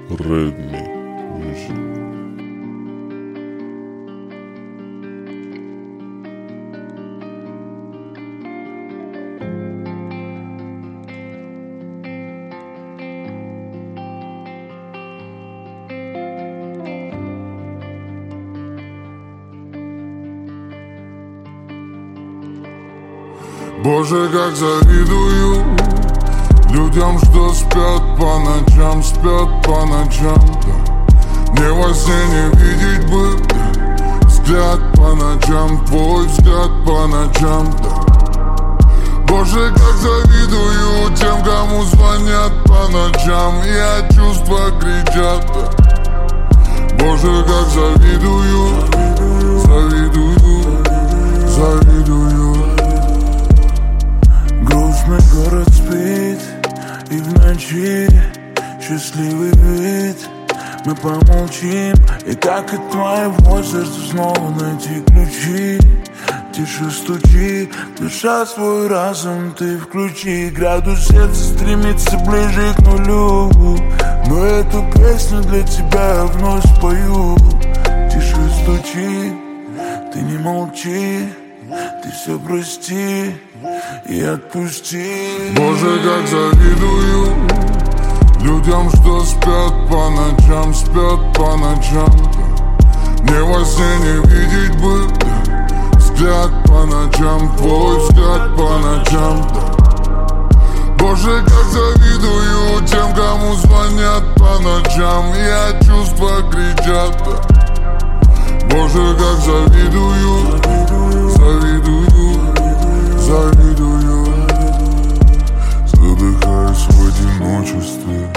Redmi Music. Боже, как завидую людям, что спят по ночам, да. Мне во сне не видеть бы взгляд по ночам, твой взгляд по ночам, да. Боже, как завидую тем, кому звонят по ночам, я чувства кричат, да. Боже, как завидую, завидую. Грустный город спит, и в ночи счастливый вид. Мы помолчим, и как от твоего сердца снова найти ключи. Тише стучи, душа свой разум ты включи. Градус сердца стремится ближе к нулю, но эту песню для тебя я вновь спою. Тише стучи, ты не молчи, ты все прости и отпусти. Боже, как завидую людям, что спят по ночам, да. Мне во сне не видеть бы взгляд по ночам, твой взгляд по ночам, да. Боже, как завидую тем, кому звонят по ночам, я чувства кричат, да. Боже, как завидую, задыхаюсь в одиночестве.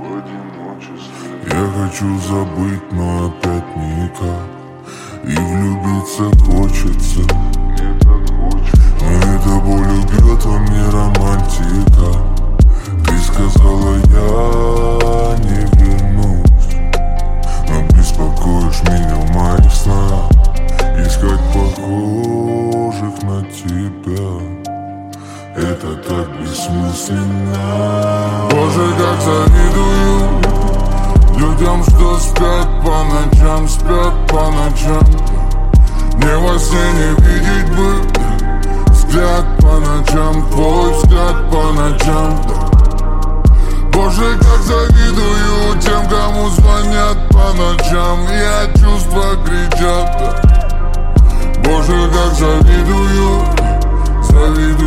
Я хочу забыть, но опять никак. И влюбиться хочется, но эта боль убьет во мне романтика. Ты сказала, я не вернусь, но беспокоишь меня в моих снах. Искать похожих на тебя, это так бессмысленно. Боже, как завидую людям, что спят по ночам, да. Мне во сне не видеть бы взгляд по ночам, твой взгляд по ночам, да. Боже, как завидую тем, кому звонят по ночам, я чувства кричат, да. Боже, как завидую